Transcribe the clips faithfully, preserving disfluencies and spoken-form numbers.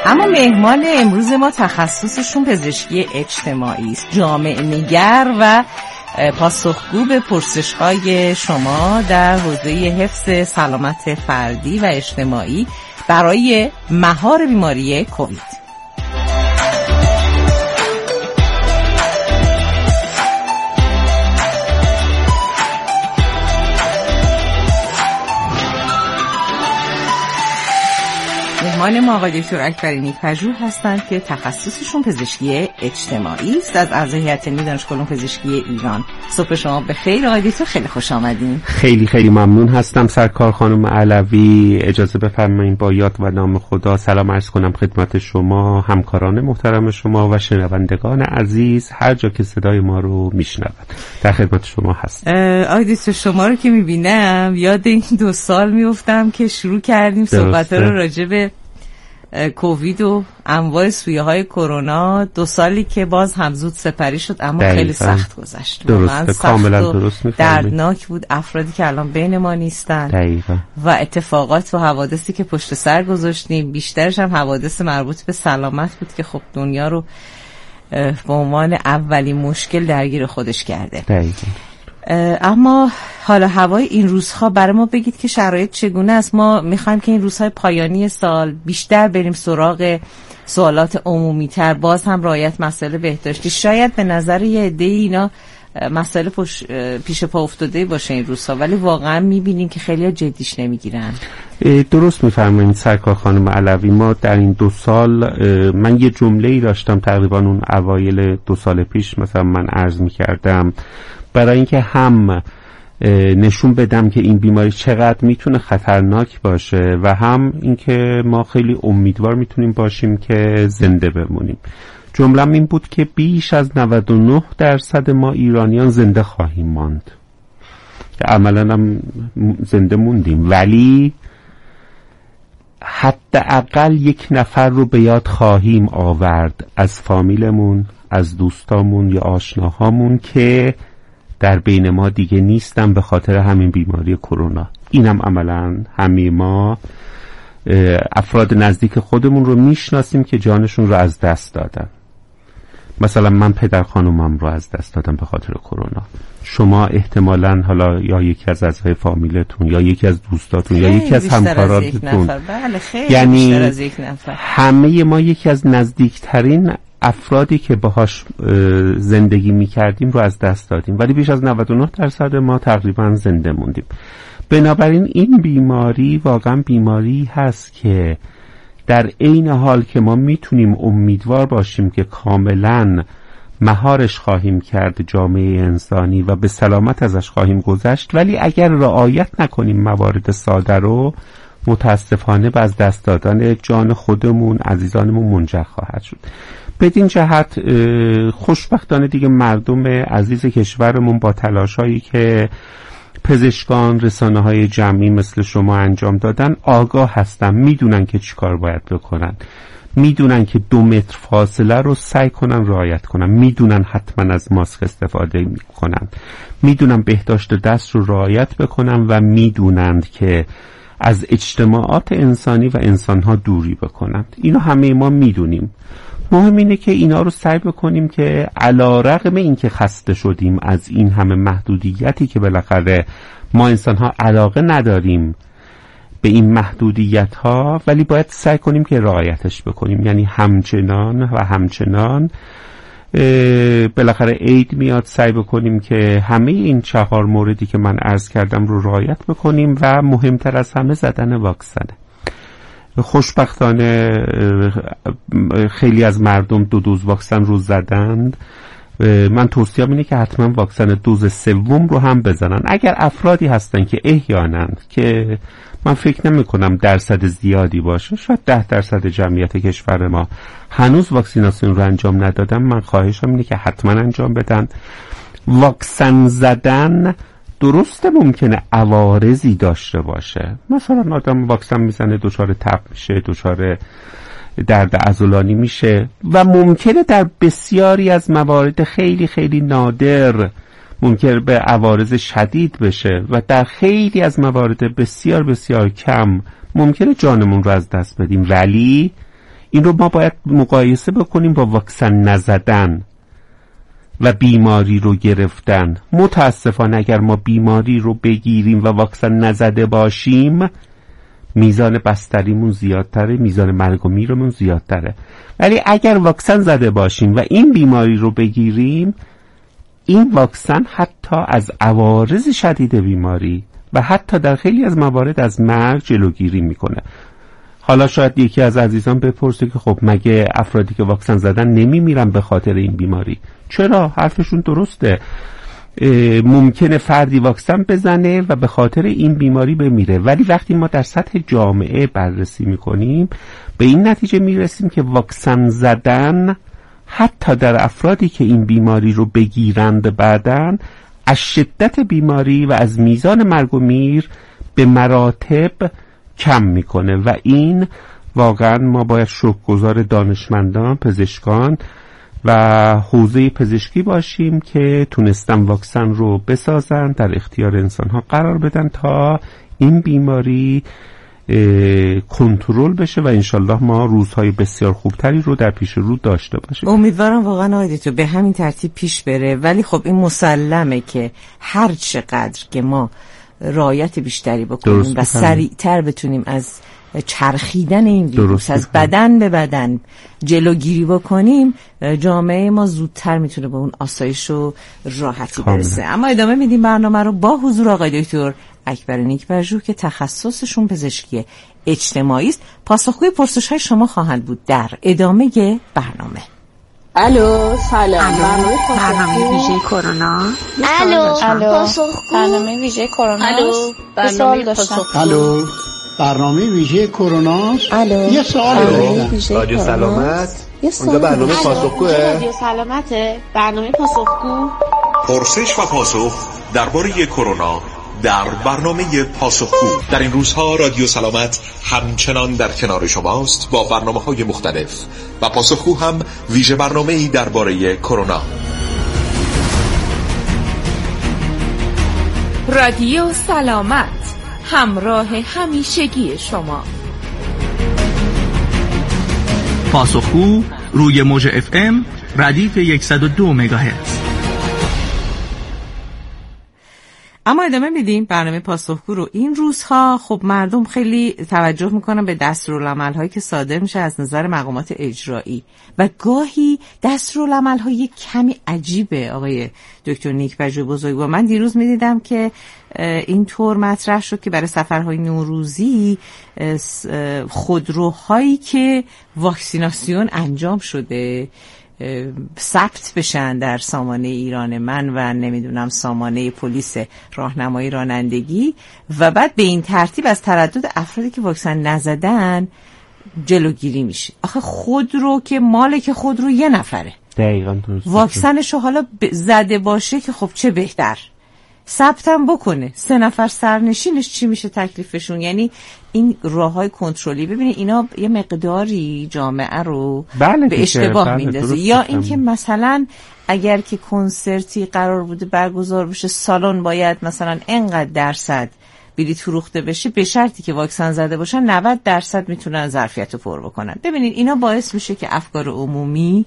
اما مهمان امروز ما تخصصشون پزشکی اجتماعی است، جامعه نگر و پاسخگو به پرسش‌های شما در حوزه حفظ سلامت فردی و اجتماعی برای مهار بیماری کووید. مهمان ما آقای دکتر اکبری پژوه هستند که تخصصشون پزشکی اجتماعی است، از اعضای هیئت علمی دانشگاه علوم پزشکی ایران. صبح شما بخیر آقای دکتر، خیلی خوش آمدین. خیلی خیلی ممنون هستم سرکار خانم علوی. اجازه بفرمایید با یاد و نام خدا سلام عرض کنم خدمت شما، همکاران محترم شما و شنوندگان عزیز هر جا که صدای ما رو میشنوند. در خدمت شما هستم. آقای دکتر شما رو که میبینم یاد این دو سال میافتم که شروع کردیم صحبت رو راجع به کووید و انواع سویه‌های کرونا، دو سالی که باز هم زود سپری شد اما دقیقا. خیلی سخت گذشت. درسته، کاملا درست می‌فرمایید. دردناک بود، افرادی که الان بین ما نیستن دقیقا. و اتفاقات و حوادثی که پشت سر گذاشتیم، بیشترش هم حوادث مربوط به سلامت بود که خب دنیا رو به عنوان اولین مشکل درگیر خودش کرده. دقیقا. اما حالا هوای این روزها برای ما بگید که شرایط چگونه است؟ ما میخوایم که این روزهای پایانی سال بیشتر بریم سراغ سوالات عمومی تر، باز هم رعایت مسئله بهداشتی. شاید به نظر یه عده اینا مسئله پیش پا افتاده باشه این روزها، ولی واقعا میبینیم که خیلی جدیش نمیگیرن. درست میفرمایید سرکار خانم علوی. ما در این دو سال، من یه جمله‌ای داشتم تقریبا اون اوایل دو سال پیش مثلا من عرض میکردم، برای اینکه هم نشون بدم که این بیماری چقدر میتونه خطرناک باشه و هم اینکه ما خیلی امیدوار میتونیم باشیم که زنده بمونیم. جمله‌م این بود که بیش از نود و نه درصد ما ایرانیان زنده خواهیم ماند، که عملاً هم زنده موندیم، ولی حداقل یک نفر رو به یاد خواهیم آورد از فامیلمون، از دوستامون یا آشناهامون که در بین ما دیگه نیستن به خاطر همین بیماری کرونا. اینم عملاً همه ما افراد نزدیک خودمون رو میشناسیم که جانشون رو از دست دادن. مثلا من پدر خانومم رو از دست دادم به خاطر کرونا. شما احتمالاً حالا یا یکی از اعضای فامیلتون یا یکی از دوستاتون یا یکی از همکاراتون، بله خیلی یعنی بیشتر از یک نفر، همه ما یکی از نزدیکترین افرادی که باهاش زندگی میکردیم رو از دست دادیم، ولی بیش از نود و نه درصد ما تقریبا زنده موندیم. بنابراین این بیماری واقعا بیماری هست که در عین حال که ما میتونیم امیدوار باشیم که کاملا مهارش خواهیم کرد جامعه انسانی و به سلامت ازش خواهیم گذشت، ولی اگر رعایت نکنیم موارد ساده رو، متاسفانه به از دست دادن جان خودمون، عزیزانمون منجر خواهد شد. بدین جهت خوشبختانه دیگه مردم عزیز کشورمون با تلاشایی که پزشکان، رسانه‌های جمعی مثل شما انجام دادن آگاه هستن، میدونن که چی کار باید بکنن، میدونن که دو متر فاصله رو سعی کنن رعایت کنن، میدونن حتما از ماسک استفاده کنن، میدونن بهداشت دست رو رعایت بکنن و میدونند که از اجتماعات انسانی و انسانها دوری بکنند. اینو همه ما میدونیم. مهم اینه که اینا رو سعی بکنیم که علی‌رغم اینکه خسته شدیم از این همه محدودیتی که بالاخره ما انسان‌ها علاقه نداریم به این محدودیت‌ها، ولی باید سعی کنیم که رعایتش بکنیم. یعنی همچنان و همچنان بالاخره عید میاد، سعی بکنیم که همه این چهار موردی که من عرض کردم رو رعایت بکنیم و مهمتر از همه زدن واکسنه. خوشبختانه خیلی از مردم دو دوز واکسن رو زدند. من توصیه‌ام اینه که حتما واکسن دوز سوم رو هم بزنن. اگر افرادی هستن که احیاناً، که من فکر نمی کنم درصد زیادی باشه، شاید ده درصد جمعیت کشور ما هنوز واکسیناسیون رو انجام ندادن، من خواهشم اینه که حتما انجام بدن. واکسن زدن درسته ممکنه عوارضی داشته باشه، مثلا آدم واکسن میزنه دچار تب میشه، دچار درد عضلانی میشه و ممکنه در بسیاری از موارد خیلی خیلی نادر ممکنه به عوارض شدید بشه و در خیلی از موارد بسیار بسیار کم ممکنه جانمون رو از دست بدیم. ولی این رو ما باید مقایسه بکنیم با واکسن نزدن و بیماری رو گرفتن. متاسفانه اگر ما بیماری رو بگیریم و واکسن نزده باشیم، میزان بستریمون زیادتره، میزان مرگ و میرمون زیادتره. ولی اگر واکسن زده باشیم و این بیماری رو بگیریم، این واکسن حتی از عوارض شدید بیماری و حتی در خیلی از موارد از مرگ جلوگیری میکنه. حالا شاید یکی از عزیزان بپرسه که خب مگه افرادی که واکسن زدن نمیمیرن به خاطر این بیماری؟ چرا؟ حرفشون درسته. ممکنه فردی واکسن بزنه و به خاطر این بیماری بمیره، ولی وقتی ما در سطح جامعه بررسی میکنیم به این نتیجه میرسیم که واکسن زدن حتی در افرادی که این بیماری رو بگیرند بعداً از شدت بیماری و از میزان مرگ و میر به مراتب کم میکنه و این واقعا ما باید شکرگزار دانشمندان، پزشکان و حوزه پزشکی باشیم که تونستن واکسن رو بسازن، در اختیار انسان‌ها قرار بدن تا این بیماری کنترل بشه و انشالله ما روزهای بسیار خوبتری رو در پیش رو داشته باشیم. امیدوارم واقعا آقای دکتر به همین ترتیب پیش بره، ولی خب این مسلمه که هر چقدر که ما رعایت بیشتری بکنیم و سریعتر بتونیم از چرخیدن این ویروس از بدن به بدن جلوگیری بکنیم، جامعه ما زودتر میتونه به اون آسایش و راحتی برسه. اما ادامه میدیم برنامه رو با حضور آقای دکتر اکبر نیک‌پژوه که تخصصشون پزشکی اجتماعی است. پاسخگوی پرسش‌های شما خواهند بود در ادامه برنامه. الو سلام. برنامه ویژه کرونا. الو الو برنامه ویژه کرونا. الو برنامه پاسخگو. الو برنامه ویژه کرونا. الو یه سوال دارم. رادیو سلامت. اونجا برنامه پاسخگوه. رادیو سلامته. برنامه پاسخگو. پرسش و پاسخ درباره کرونا در برنامه پاسخگو. در این روزها رادیو سلامت همچنان در کنار شماست با برنامه‌های مختلف و پاسخگو هم ویژه برنامه‌ای درباره کرونا. رادیو سلامت، همراه همیشگی شما. پاسخگو روی موج اف ام ردیف صد و دو مگاهرتز. اما ادامه میدیم برنامه پاسخگو رو. این روزها خب مردم خیلی توجه میکنن به دستورالعمل‌هایی که صادر میشه از نظر مقامات اجرایی و گاهی دستورالعمل‌های کمی عجیبه. آقای دکتر نیک‌پژوه بزرگوار، من دیروز میدیدم که این طور مطرح شد که برای سفرهای نوروزی خودروهایی که واکسیناسیون انجام شده ثبت بشن در سامانه ایران من و نمیدونم سامانه پلیس راهنمایی رانندگی و بعد به این ترتیب از تردد افرادی که واکسن نزدن جلوگیری میشه. آخه خودرو که مالک خودرو یه نفره، دقیقاً درست، واکسنشو حالا زده باشه که خب چه بهتر، ثبتم بکنه. سه نفر سرنشینش چی میشه تکلیفشون؟ یعنی این راههای کنترلی، ببینید اینا یه مقداری جامعه رو بله به اشتباه بله میندازه. یا اینکه مثلا اگر که کنسرتی قرار بوده برگزار بشه، سالن باید مثلا انقدر درصد بلیط فروخته بشه، به شرطی که واکسن زده باشن نود درصد میتونن ظرفیت رو پر بکنن. ببینید اینا باعث میشه که افکار عمومی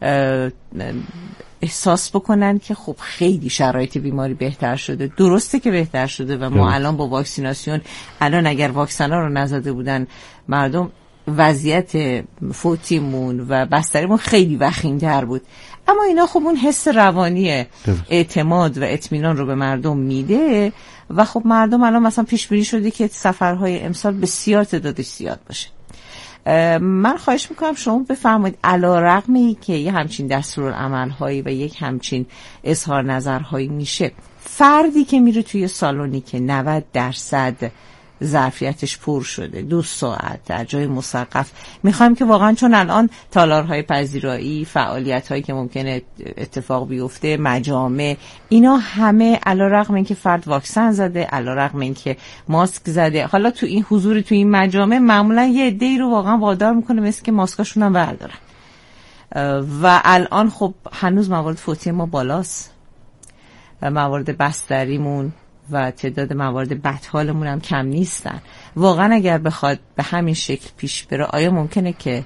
احساس بکنن که خب خیلی شرایط بیماری بهتر شده. درسته که بهتر شده و ما الان با واکسیناسیون، الان اگر واکسن ها رو نزده بودن مردم، وضعیت فوتیمون و بستریمون خیلی وخیم‌تر بود. اما اینا خب اون حس روانی اعتماد و اطمینان رو به مردم میده و خب مردم الان مثلا پیش بینی شده که سفرهای امسال بسیار تعدادش زیاد باشه. من خواهش میکنم شما بفرمایید علیرغم اینکه یه همچین دستورالعمل‌هایی و یک همچین اظهار نظرهایی میشه، فردی که میره توی سالونی که نود درصد ظرفیتش پر شده، دو ساعت در جای مسقف، میخوایم که واقعا چون الان تالارهای پذیرایی، فعالیت‌هایی که ممکنه اتفاق بیفته، مجامع، اینا همه علیرغم اینکه فرد واکسن زده، علیرغم اینکه ماسک زده، حالا تو این حضور تو این مجامع معمولا یه عده‌ای رو واقعا وادار میکنه مثل که ماسکاشون هم بردارن و الان خب هنوز موارد فوتی ما بالاست و موارد بستریمون و تعداد موارد بدحالمون هم کم نیستن. واقعا اگر بخواد به همین شکل پیش بره، آیا ممکنه که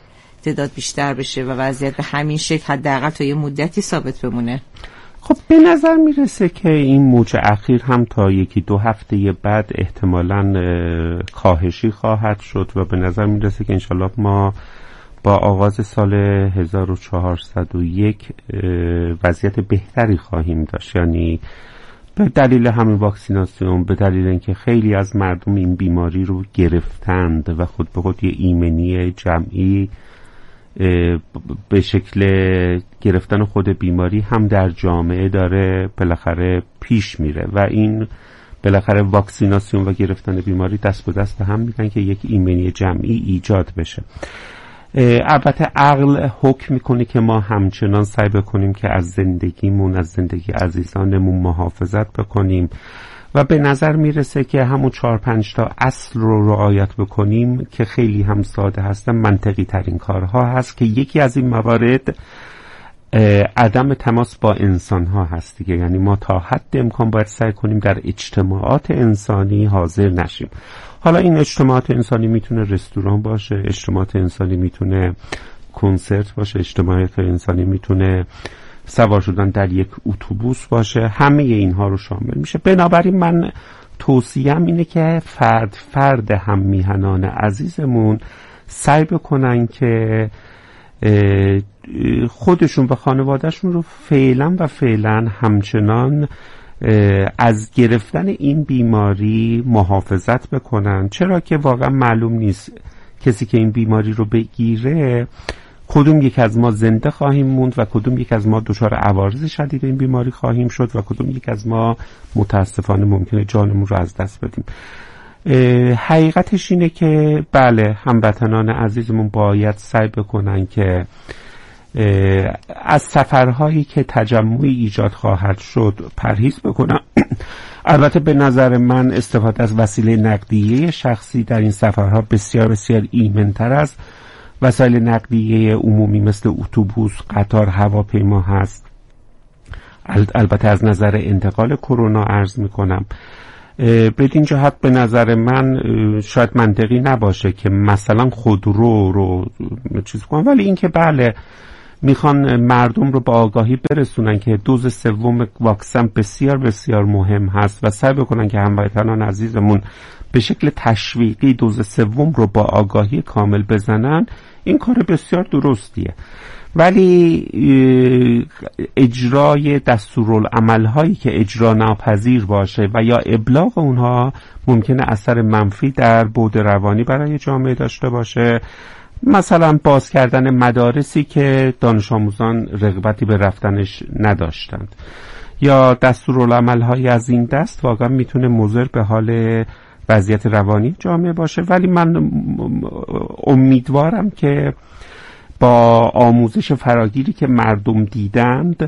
تعداد بیشتر بشه و وضعیت به همین شکل حداقل تا یه مدتی ثابت بمونه؟ خب به نظر میرسه که این موج اخیر هم تا یکی دو هفته بعد احتمالاً کاهشی خواهد شد و به نظر میرسه که انشالله ما با آغاز سال هزار و چهارصد و یک وضعیت بهتری خواهیم داشت. یعنی به دلیل همین واکسیناسیون، به دلیل اینکه خیلی از مردم این بیماری رو گرفتند و خود به خود یه ایمنی جمعی به شکل گرفتن خود بیماری هم در جامعه داره بالاخره پیش میره و این بالاخره واکسیناسیون و گرفتن بیماری دست به دست هم میدن که یک ایمنی جمعی ایجاد بشه. البته عقل حکم میکنه که ما همچنان سعی بکنیم که از زندگیمون، از زندگی عزیزانمون محافظت بکنیم و به نظر میرسه که همون چهار پنج تا اصل رو رعایت بکنیم که خیلی هم ساده هستن، منطقی ترین کارها هست که یکی از این موارد عدم تماس با انسان ها هست دیگه. یعنی ما تا حد امکان باید سعی کنیم در اجتماعات انسانی حاضر نشیم. حالا این اجتماعات انسانی میتونه رستوران باشه، اجتماعات انسانی میتونه کنسرت باشه، اجتماعات انسانی میتونه سوار شدن در یک اتوبوس باشه، همه اینها رو شامل میشه. بنابراین من توصیه‌ام اینه که فرد فرد هم میهنان عزیزمون سعی بکنن که خودشون و خانوادهشون رو فعلا و فعلا همچنان از گرفتن این بیماری محافظت بکنن، چرا که واقعا معلوم نیست کسی که این بیماری رو بگیره کدوم یک از ما زنده خواهیم موند و کدوم یک از ما دچار عوارض شدید این بیماری خواهیم شد و کدوم یک از ما متاسفانه ممکنه جانمون رو از دست بدیم. حقیقتش اینه که بله، هموطنان عزیزمون باید سعی بکنن که از سفرهایی که تجمعی ایجاد خواهد شد پرهیز بکنن. البته به نظر من استفاده از وسیله نقلیه شخصی در این سفرها بسیار بسیار ایمن‌تر از وسایل نقلیه عمومی مثل اتوبوس، قطار، هواپیما هست. البته از نظر انتقال کرونا عرض میکنم بدین جهت به نظر من شاید منطقی نباشه که مثلا خودرو رو چیز کنن، ولی این که بله میخوان مردم رو با آگاهی برسونن که دوز سوم واکسن بسیار بسیار مهم هست و سعی بکنن که هموطنان عزیزمون به شکل تشویقی دوز سوم رو با آگاهی کامل بزنن، این کار بسیار درستیه. ولی اجرای دستورالعمل هایی که اجرا ناپذیر باشه و یا ابلاغ اونها ممکنه اثر منفی در بعد روانی برای جامعه داشته باشه. مثلا باز کردن مدارسی که دانش آموزان رغبتی به رفتنش نداشتند یا دستورالعمل های از این دست واقعا میتونه مضر به حال وضعیت روانی جامعه باشه. ولی من امیدوارم که با آموزش فراگیری که مردم دیدند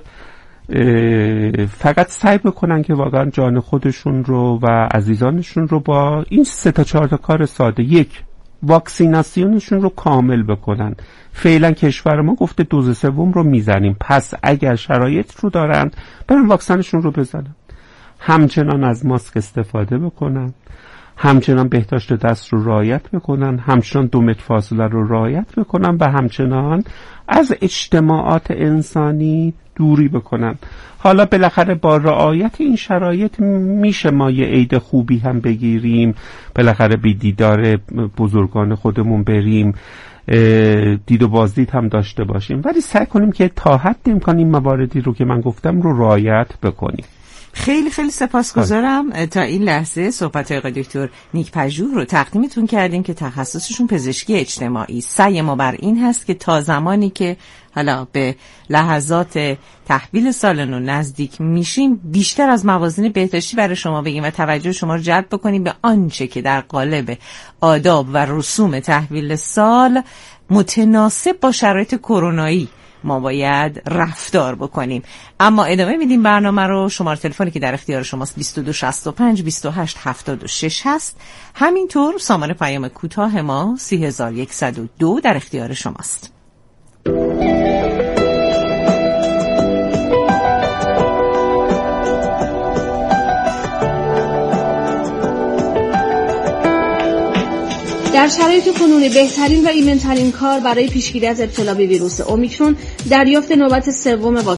فقط سعی بکنن که واقعا جان خودشون رو و عزیزانشون رو با این سه تا چهار تا کار ساده، یک، واکسیناسیونشون رو کامل بکنن. فعلا کشور ما گفته دوز سوم رو میزنیم، پس اگر شرایط رو دارند برن واکسنشون رو بزنن. همچنان از ماسک استفاده بکنن، همچنان بهداشت دست رو رعایت بکنن، همچنان دو متر فاصله رو رعایت بکنن و همچنان از اجتماعات انسانی دوری بکنن. حالا بالاخره با رعایت این شرایط میشه ما یه عید خوبی هم بگیریم، بالاخره بی دیدار بزرگان خودمون بریم، دید و بازدید هم داشته باشیم، ولی سعی کنیم که تا حد امکان این مواردی رو که من گفتم رو رعایت بکنیم. خیلی خیلی سپاسگزارم. تا این لحظه صحبت های آقای دکتر نیک پژوه رو تقدیمتون کردیم که تخصصشون پزشکی اجتماعی. سعی ما بر این هست که تا زمانی که حالا به لحظات تحویل سال نو نزدیک میشیم بیشتر از موازین بهداشتی برای شما بگیم و توجه شما رو جلب بکنیم به آنچه که در قالب آداب و رسوم تحویل سال متناسب با شرایط کرونایی ما باید رفتار بکنیم. اما ادامه میدیم برنامه رو. شماره تلفنی که در اختیار شماست بیست و دو شصت و پنج بیست و هشت هفتاد و شش هست. همینطور سامان پیام کوتاه ما سی هزار و صد و دو در اختیار شماست. در در شرایط کنونی بهترین و ایمن‌ترین کار برای پیشگیری از ابتلا به ویروس اومیکرون دریافت نوبت سوم